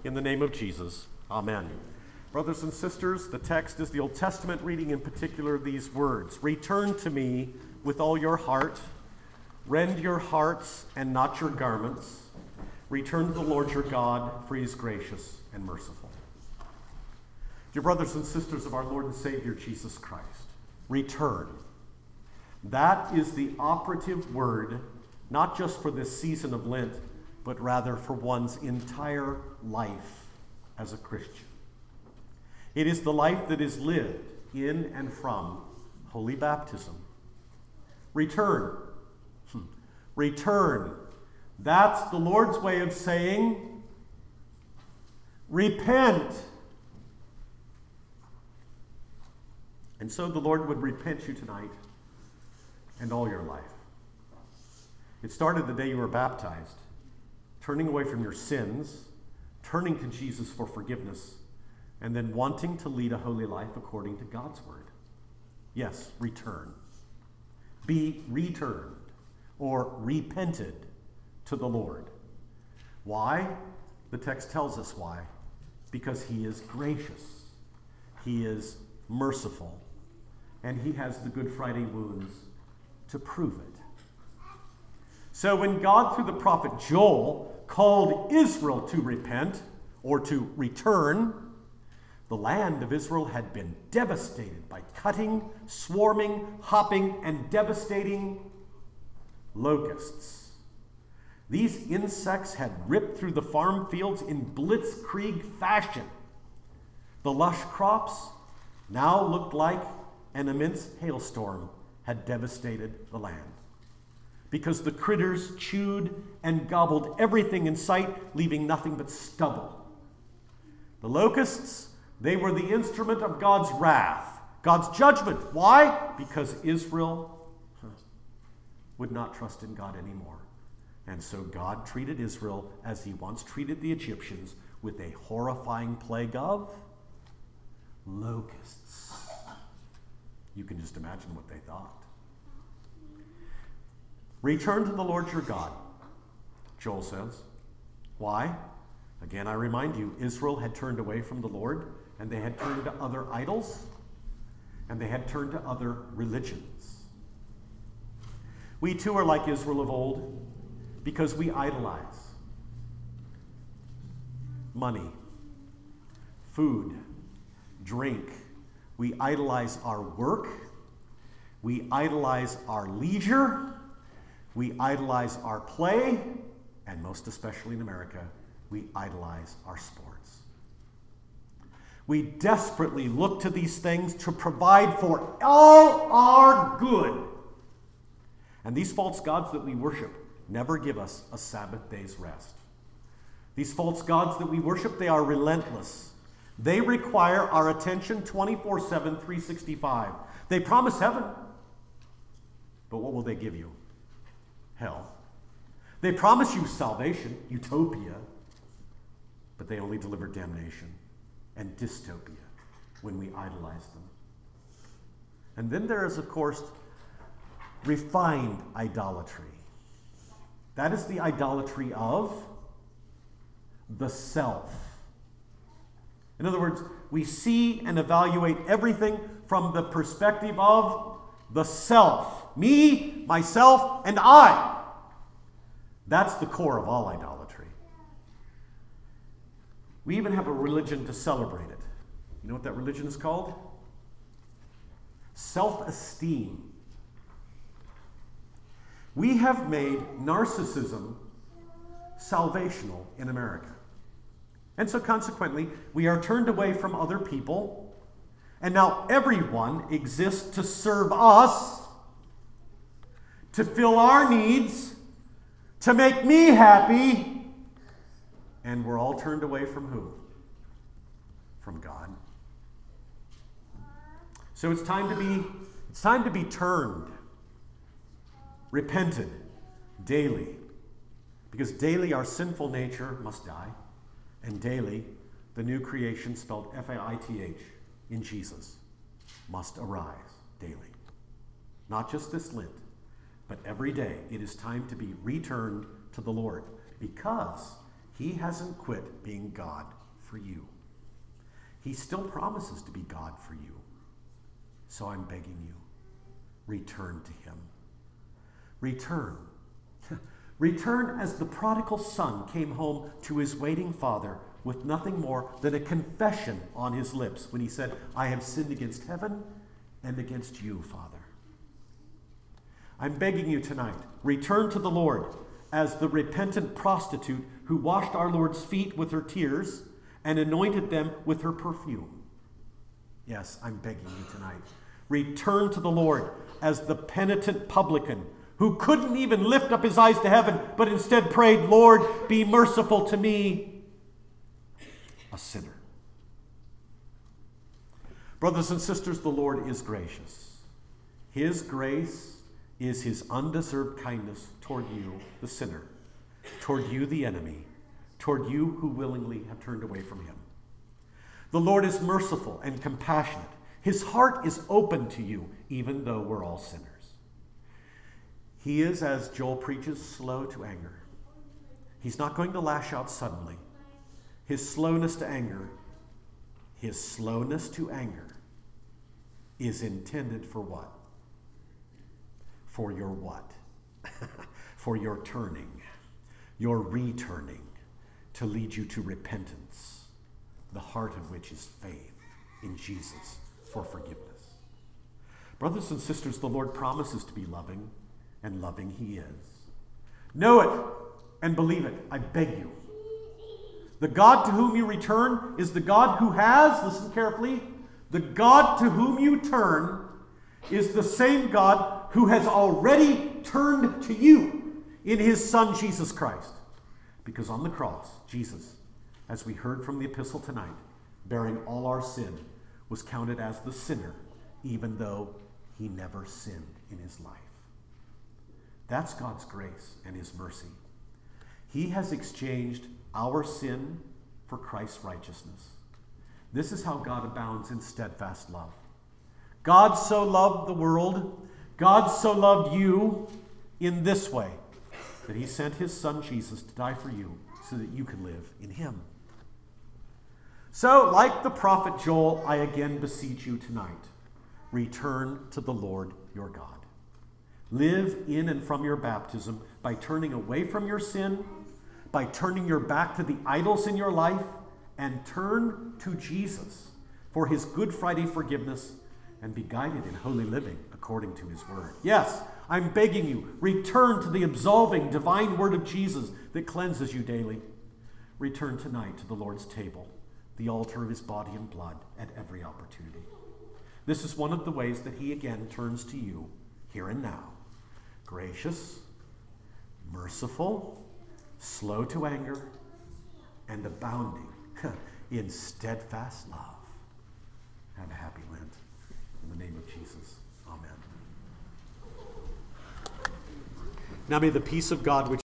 in the name of Jesus. Amen. Brothers and sisters, the text is the Old Testament reading, in particular these words: "Return to me with all your heart, rend your hearts and not your garments. Return to the Lord your God, for he is gracious and merciful." Dear brothers and sisters of our Lord and Savior Jesus Christ, return. That is the operative word, not just for this season of Lent, but rather for one's entire life as a Christian. It is the life that is lived in and from holy baptism. Return. Return. That's the Lord's way of saying, repent. And so the Lord would repent you tonight and all your life. It started the day you were baptized, turning away from your sins, turning to Jesus for forgiveness, and then wanting to lead a holy life according to God's word. Yes, return. Be returned or repented to the Lord. Why? The text tells us why. Because he is gracious. He is merciful. And he has the Good Friday wounds to prove it. So when God, through the prophet Joel, called Israel to repent or to return, the land of Israel had been devastated by cutting, swarming, hopping, and devastating locusts. These insects had ripped through the farm fields in blitzkrieg fashion. The lush crops now looked like an immense hailstorm had devastated the land, because the critters chewed and gobbled everything in sight, leaving nothing but stubble. The locusts, they were the instrument of God's wrath, God's judgment. Why? Because Israel would not trust in God anymore. And so God treated Israel as he once treated the Egyptians, with a horrifying plague of locusts. You can just imagine what they thought. Return to the Lord your God, Joel says. Why? Again, I remind you, Israel had turned away from the Lord, and they had turned to other idols, and they had turned to other religions. We too are like Israel of old, because we idolize money, food, drink. We idolize our work. We idolize our leisure. We idolize our play. And most especially in America, we idolize our sports. We desperately look to these things to provide for all our good. And these false gods that we worship never give us a Sabbath day's rest. These false gods that we worship, they are relentless. They require our attention 24/7, 365. They promise heaven. But what will they give you? Hell. They promise you salvation, utopia. But they only deliver damnation and dystopia when we idolize them. And then there is, of course, refined idolatry. That is the idolatry of the self. In other words, we see and evaluate everything from the perspective of the self. Me, myself, and I. That's the core of all idolatry. We even have a religion to celebrate it. You know what that religion is called? Self-esteem. We have made narcissism salvational in America. And so consequently, we are turned away from other people, and now everyone exists to serve us, to fill our needs, to make me happy, and we're all turned away from who? From God. So it's time to be turned, repented daily, because daily our sinful nature must die. And daily, the new creation, spelled F-A-I-T-H, in Jesus, must arise daily. Not just this Lent, but every day it is time to be returned to the Lord, because He hasn't quit being God for you. He still promises to be God for you. So I'm begging you, return to him. Return. Return as the prodigal son came home to his waiting father with nothing more than a confession on his lips when he said, I have sinned against heaven and against you, Father. I'm begging you tonight, return to the Lord as the repentant prostitute who washed our Lord's feet with her tears and anointed them with her perfume. Yes, I'm begging you tonight. Return to the Lord as the penitent publican who couldn't even lift up his eyes to heaven, but instead prayed, Lord, be merciful to me, a sinner. Brothers and sisters, the Lord is gracious. His grace is his undeserved kindness toward you, the sinner, toward you, the enemy, toward you who willingly have turned away from him. The Lord is merciful and compassionate. His heart is open to you, even though we're all sinners. He is, as Joel preaches, slow to anger. He's not going to lash out suddenly. His slowness to anger is intended for what? For your what? For your turning, your returning, to lead you to repentance, the heart of which is faith in Jesus for forgiveness. Brothers and sisters, the Lord promises to be loving, and loving he is. Know it and believe it, I beg you. The God to whom you return is the God who has, listen carefully, the God to whom you turn is the same God who has already turned to you in his Son, Jesus Christ. Because on the cross, Jesus, as we heard from the epistle tonight, bearing all our sin, was counted as the sinner, even though he never sinned in his life. That's God's grace and his mercy. He has exchanged our sin for Christ's righteousness. This is how God abounds in steadfast love. God so loved the world, God so loved you in this way, that he sent his Son Jesus to die for you so that you can live in him. So, like the prophet Joel, I again beseech you tonight, return to the Lord your God. Live in and from your baptism by turning away from your sin, by turning your back to the idols in your life, and turn to Jesus for his Good Friday forgiveness and be guided in holy living according to his word. Yes, I'm begging you, return to the absolving divine word of Jesus that cleanses you daily. Return tonight to the Lord's table, the altar of his body and blood, at every opportunity. This is one of the ways that he again turns to you here and now. Gracious, merciful, slow to anger, and abounding in steadfast love. Have a happy Lent. In the name of Jesus, amen. Now may the peace of God, which